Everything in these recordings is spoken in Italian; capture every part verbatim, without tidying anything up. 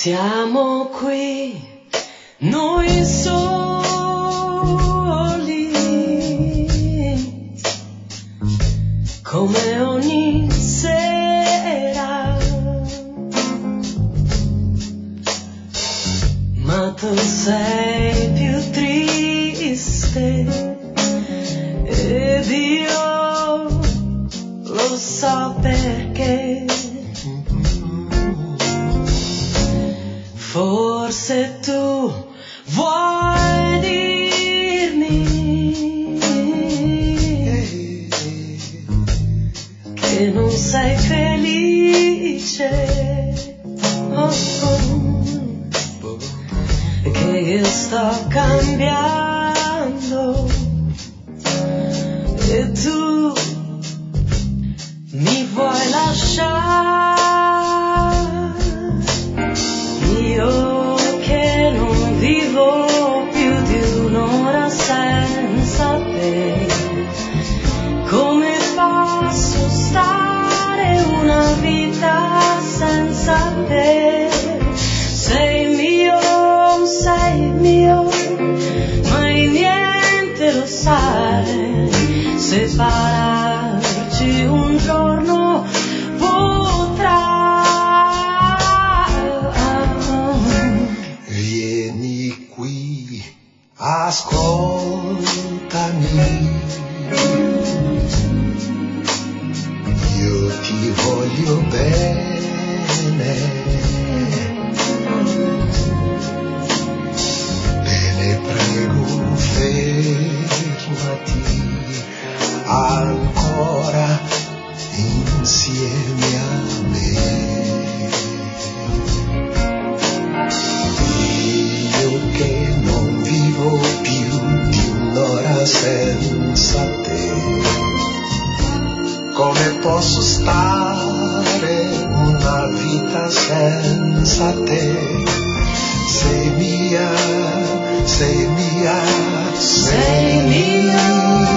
Siamo qui, noi soli, come ogni sera, ma tu sei più triste ed io lo so perché. Forse tu vuoi dirmi che non sei felice, oh, oh, che io sto cambiando e tu mi vuoi lasciare. Io che non vivo più di un'ora senza te, come posso stare una vita senza te? Sei mio, sei mio, mai niente lo sai, separarci un giorno potrà. Ascoltami, io ti voglio bene, bene prego fermati ancora insieme a me. Io che non vivo più di un'ora senza te, come posso stare una vita senza te? Sei mia, sei mia, sei mia.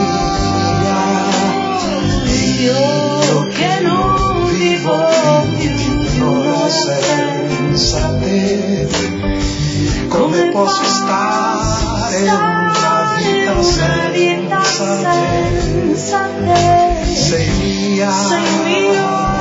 Io che non vivo più di un'ora senza te, come posso stare una vita senza te? Sei mia, sei mio.